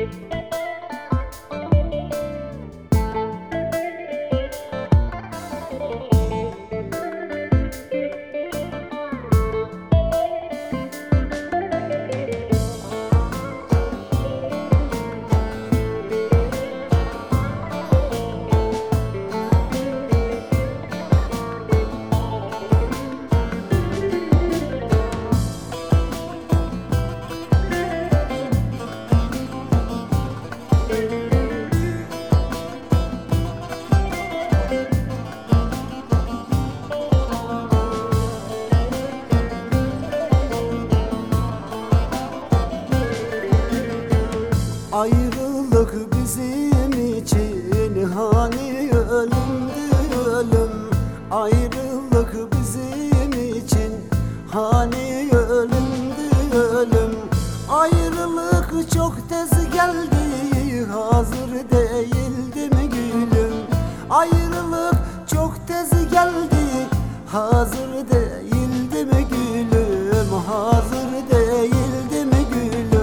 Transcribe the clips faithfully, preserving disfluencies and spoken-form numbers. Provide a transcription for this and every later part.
Ayrılık bizim için hani ölümdü ölüm. Ayrılık bizim için hani ölümdü ölüm. Ayrılık çok tez geldi, hazır değildi mi gülüm? Ayrılık çok tez geldi, hazır değildi mi gülüm? Hazır değildi mi gülüm?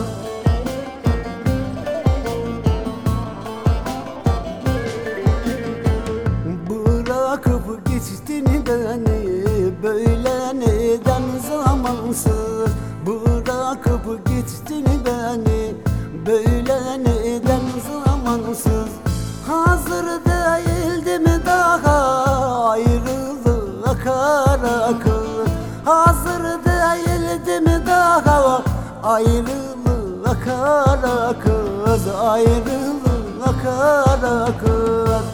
Bırakıp geçtin beni böyle neden zamansız? Bırakıp geçtin beni böyle neden zamansız? Hazır değildi mi daha ayrılığa kara kız? Hazır değildi mi daha ayrılığa kara kız? Ayrılığa kara kız.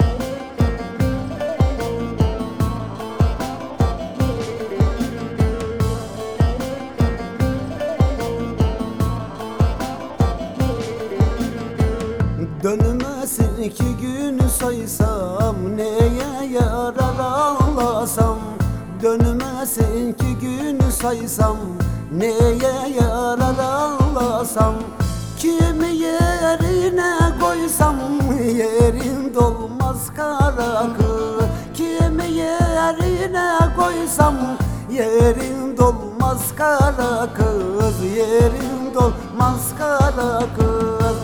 Dönmez iki gün saysam neye yarar ağlasam? Dönmez iki gün saysam neye yarar ağlasam? Kimi yerine koysam yerim dolmaz kara kız. Kimi yerine koysam yerim dolmaz kara kız. Yerim dolmaz kara kız.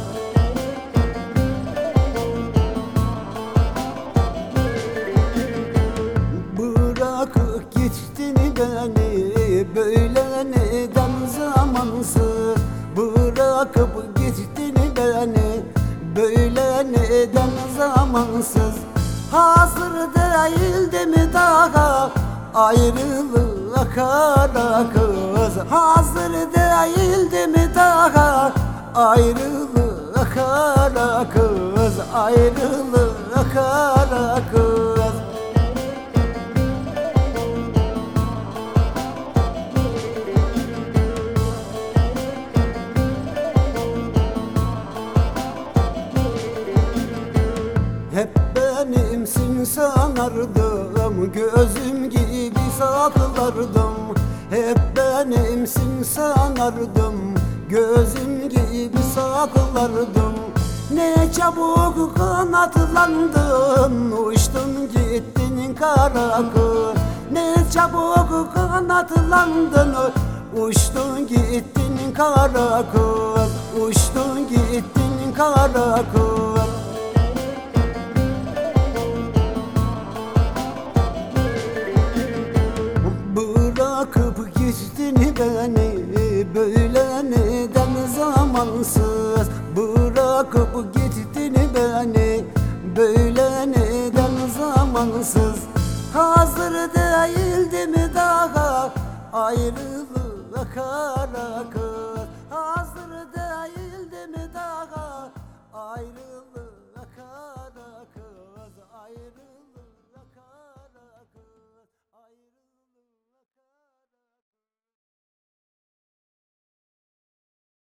Bırakıp geçtin beni böyle neden zamansız? Bırakıp geçtin beni böyle neden zamansız? Hazır değildi mi daha ayrılığa kara kız? Hazır değildi mi daha ayrılığa kara kız? Ayrılığa kara kız. Hep benimsin sanardım, gözüm gibi saklardım. Hep benimsin sanardım, gözüm gibi saklardım. Ne çabuk kanatlandın, uçtun gittin kara kız. Ne çabuk kanatlandın, uçtun gittin kara kız. Uçtun gittin kara kız. Bırakıp geçtin beni böyle neden zamansız? Bırakıp geçtin beni böyle neden zamansız? Hazır değildi mi daha ayrılığa kara kız?